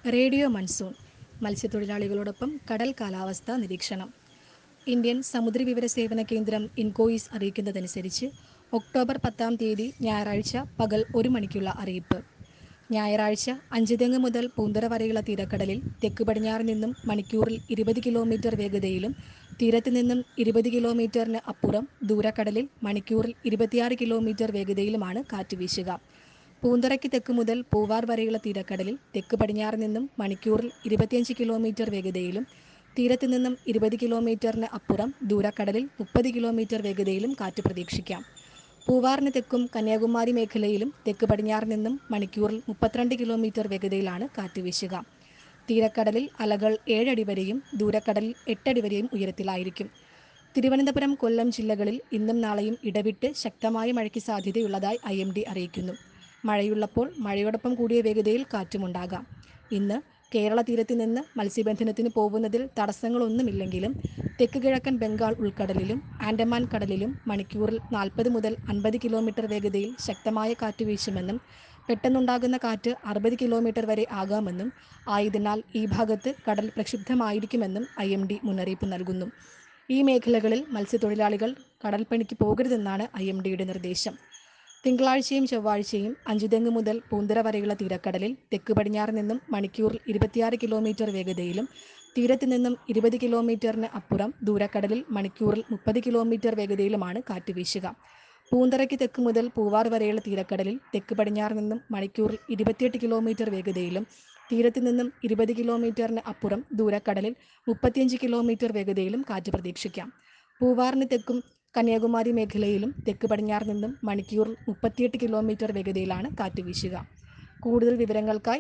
Radio monsoon മത്സ്യത്തൊഴിലാളികളോടൊപ്പം കടൽ കാലാവസ്ഥാ നിരീക്ഷണം. ഇന്ത്യൻ സമുദ്രവിവര സേവന കേന്ദ്രം ഇൻകോയിസ് അറിയിക്കുന്നതനുസരിച്ച് ഒക്ടോബർ 10 ഞായറാഴ്ച പകൽ 1 മണിക്കുള്ള അറിയിപ്പ്. ഞായറാഴ്ച അഞ്ചുതെങ്ങ് മുതൽ പൂന്തറ വരെയുള്ള തീരക്കടലിൽ തെക്ക് പടിഞ്ഞാറ് നിന്നും മണിക്കൂറിൽ 20 കിലോമീറ്റർ വേഗതയിലും തീരത്ത് നിന്നും 20 കിലോമീറ്ററിന് അപ്പുറം ദൂരക്കടലിൽ മണിക്കൂറിൽ 26 കിലോമീറ്റർ വേഗതയിലുമാണ് കാറ്റ് വീശുക. പൂന്തറയ്ക്ക് തെക്ക് മുതൽ പൂവാർ വരെയുള്ള തീരക്കടലിൽ തെക്ക് പടിഞ്ഞാറ് നിന്നും മണിക്കൂറിൽ 25 കിലോമീറ്റർ വേഗതയിലും തീരത്ത് നിന്നും 20 കിലോമീറ്ററിന് അപ്പുറം ദൂരക്കടലിൽ 30 കിലോമീറ്റർ വേഗതയിലും കാറ്റ് പ്രതീക്ഷിക്കാം. പൂവാറിന് തെക്കും കന്യാകുമാരി മേഖലയിലും തെക്ക് പടിഞ്ഞാറ് നിന്നും മണിക്കൂറിൽ 32 കിലോമീറ്റർ വേഗതയിലാണ് കാറ്റ് വീശുക. തീരക്കടലിൽ അലകൾ 7 അടി വരെയും ദൂരക്കടലിൽ 8 അടി വരെയും ഉയരത്തിലായിരിക്കും. തിരുവനന്തപുരം, കൊല്ലം ജില്ലകളിൽ ഇന്നും നാളെയും ഇടവിട്ട് ശക്തമായ മഴയ്ക്ക് സാധ്യതയുള്ളതായി IMD അറിയിക്കുന്നു. മഴയുള്ളപ്പോൾ മഴയോടൊപ്പം കൂടിയ വേഗതയിൽ കാറ്റുമുണ്ടാകാം. ഇന്ന് കേരള തീരത്ത് നിന്ന് മത്സ്യബന്ധനത്തിന് പോകുന്നതിൽ തടസ്സങ്ങളൊന്നുമില്ലെങ്കിലും തെക്ക് കിഴക്കൻ ബംഗാൾ ഉൾക്കടലിലും ആൻഡമാൻ കടലിലും മണിക്കൂറിൽ 40 മുതൽ 50 കിലോമീറ്റർ വേഗതയിൽ ശക്തമായ കാറ്റ് വീശുമെന്നും പെട്ടെന്നുണ്ടാകുന്ന കാറ്റ് 60 കിലോമീറ്റർ വരെ ആകാമെന്നും ആയതിനാൽ ഈ ഭാഗത്ത് കടൽ പ്രക്ഷുബ്ധമായിരിക്കുമെന്നും IMD മുന്നറിയിപ്പ് നൽകുന്നു. ഈ മേഖലകളിൽ മത്സ്യത്തൊഴിലാളികൾ കടൽപ്പണിക്ക് പോകരുതെന്നാണ് IMDയുടെ നിർദ്ദേശം. തിങ്കളാഴ്ചയും ചൊവ്വാഴ്ചയും അഞ്ചുതെങ്ങ് മുതൽ പൂന്തറ വരെയുള്ള തീരക്കടലിൽ തെക്ക് പടിഞ്ഞാറ് നിന്നും മണിക്കൂറിൽ 26 കിലോമീറ്റർ വേഗതയിലും തീരത്ത് നിന്നും 20 കിലോമീറ്ററിന് അപ്പുറം ദൂരക്കടലിൽ മണിക്കൂറിൽ 30 കിലോമീറ്റർ വേഗതയിലുമാണ് കാറ്റ് വീശുക. പൂന്തറയ്ക്ക് തെക്ക് മുതൽ പൂവാർ വരെയുള്ള തീരക്കടലിൽ തെക്ക് പടിഞ്ഞാറ് നിന്നും മണിക്കൂറിൽ 28 കിലോമീറ്റർ വേഗതയിലും തീരത്ത് നിന്നും 20 കിലോമീറ്ററിന് അപ്പുറം ദൂരക്കടലിൽ 35 കിലോമീറ്റർ വേഗതയിലും കാറ്റ് പ്രതീക്ഷിക്കാം. പൂവാറിന് തെക്കും കന്യാകുമാരി മേഖലയിലും തെക്ക് പടിഞ്ഞാറ് നിന്നും മണിക്കൂറിൽ 38 കിലോമീറ്റർ വേഗതയിലാണ് കാറ്റ് വീശുക. കൂടുതൽ വിവരങ്ങൾക്കായി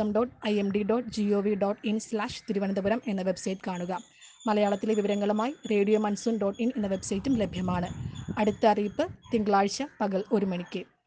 mausam.imd.gov.in/തിരുവനന്തപുരം എന്ന വെബ്സൈറ്റ് കാണുക. മലയാളത്തിലെ വിവരങ്ങളുമായി റേഡിയോ മൺസൂൺ .in എന്ന വെബ്സൈറ്റും ലഭ്യമാണ്. അടുത്ത അറിയിപ്പ് തിങ്കളാഴ്ച പകൽ 1 മണിക്ക്.